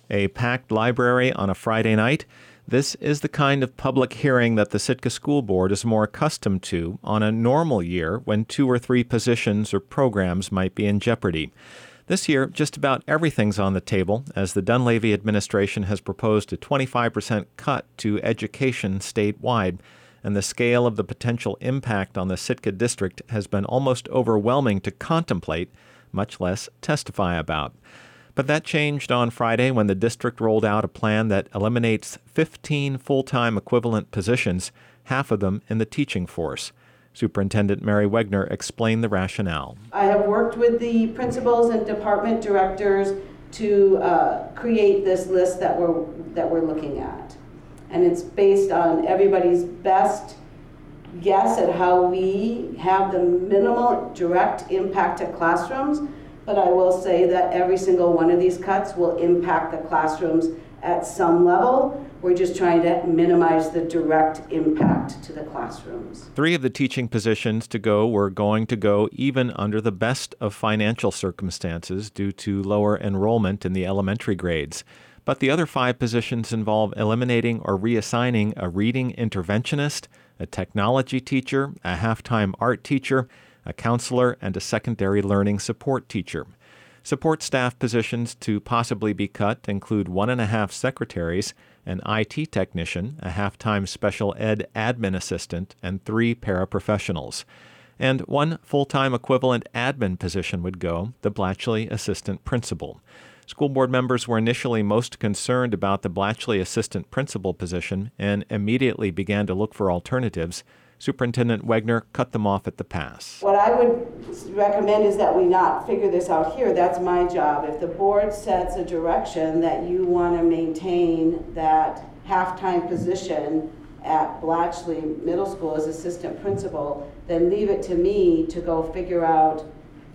A packed library on a Friday night. This is the kind of public hearing that the Sitka School Board is more accustomed to on a normal year when 2 or 3 positions or programs might be in jeopardy. This year, just about everything's on the table, as the Dunleavy administration has proposed a 25% cut to education statewide, and the scale of the potential impact on the Sitka district has been almost overwhelming to contemplate, much less testify about. But that changed on Friday when the district rolled out a plan that eliminates 15 full-time equivalent positions, half of them in the teaching force. Superintendent Mary Wegner explained the rationale. I have worked with the principals and department directors to create this list that we're looking at. And it's based on everybody's best guess at how we have the minimal direct impact to classrooms. But I will say that every single one of these cuts will impact the classrooms at some level. We're just trying to minimize the direct impact to the classrooms. 3 of the teaching positions to go were going to go even under the best of financial circumstances due to lower enrollment in the elementary grades. But the other 5 positions involve eliminating or reassigning a reading interventionist, a technology teacher, a half-time art teacher, a counselor, and a secondary learning support teacher. Support staff positions to possibly be cut include 1.5 secretaries, an IT technician, a half-time special ed admin assistant, and 3 paraprofessionals. And 1 full-time equivalent admin position would go, the Blatchley assistant principal. School board members were initially most concerned about the Blatchley assistant principal position and immediately began to look for alternatives. Superintendent Wegner cut them off at the pass. What I would recommend is that we not figure this out here. That's my job. If the board sets a direction that you want to maintain that half-time position at Blatchley Middle School as assistant principal, then leave it to me to go figure out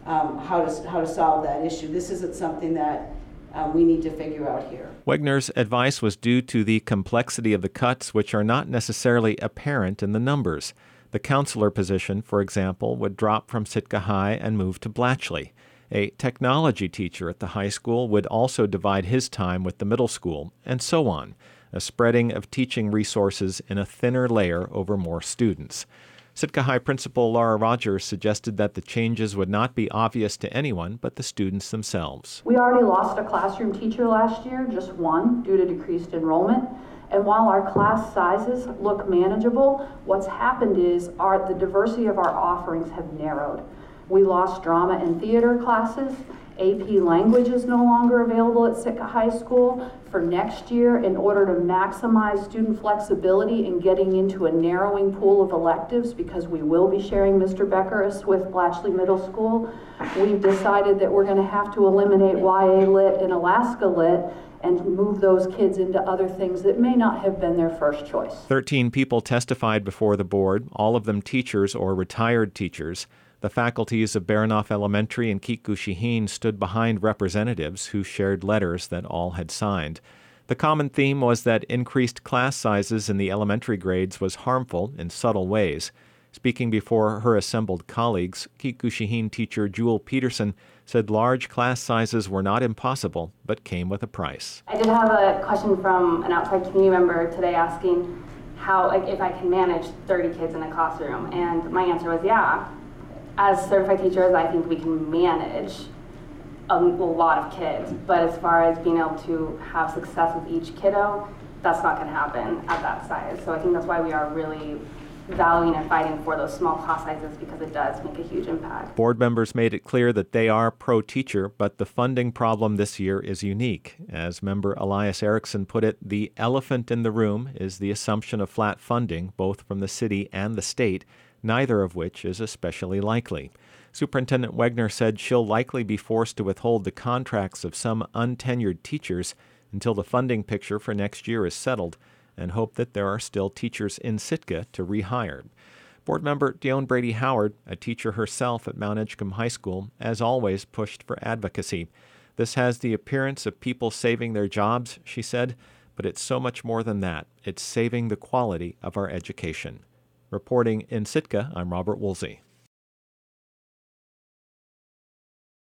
how to solve that issue. This isn't something that we need to figure out here. Wegner's advice was due to the complexity of the cuts, which are not necessarily apparent in the numbers. The counselor position, for example, would drop from Sitka High and move to Blatchley. A technology teacher at the high school would also divide his time with the middle school, and so on, a spreading of teaching resources in a thinner layer over more students. Sitka High Principal Laura Rogers suggested that the changes would not be obvious to anyone but the students themselves. We already lost a classroom teacher last year, just 1, due to decreased enrollment. And while our class sizes look manageable, what's happened is the diversity of our offerings have narrowed. We lost drama and theater classes. AP language is no longer available at Sitka High School. For next year, in order to maximize student flexibility in getting into a narrowing pool of electives, because we will be sharing Mr. Beckeris with Blatchley Middle School, we've decided that we're going to have to eliminate YA Lit and Alaska Lit and move those kids into other things that may not have been their first choice. 13 people testified before the board, all of them teachers or retired teachers. The faculties of Baranof Elementary and Keet-Gushiheen stood behind representatives who shared letters that all had signed. The common theme was that increased class sizes in the elementary grades was harmful in subtle ways. Speaking before her assembled colleagues, Keet-Gushiheen teacher Jewel Peterson said large class sizes were not impossible, but came with a price. I did have a question from an outside community member today asking if I can manage 30 kids in a classroom, and my answer was yeah. As certified teachers, I think we can manage a lot of kids, but as far as being able to have success with each kiddo, that's not going to happen at that size. So I think that's why we are really valuing and fighting for those small class sizes, because it does make a huge impact. Board members made it clear that they are pro-teacher, but the funding problem this year is unique. As member Elias Erickson put it, the elephant in the room is the assumption of flat funding, both from the city and the state, neither of which is especially likely. Superintendent Wegner said she'll likely be forced to withhold the contracts of some untenured teachers until the funding picture for next year is settled, and hope that there are still teachers in Sitka to rehire. Board member Dione Brady Howard, a teacher herself at Mount Edgecombe High School, as always pushed for advocacy. This has the appearance of people saving their jobs, she said, but it's so much more than that. It's saving the quality of our education. Reporting in Sitka, I'm Robert Woolsey.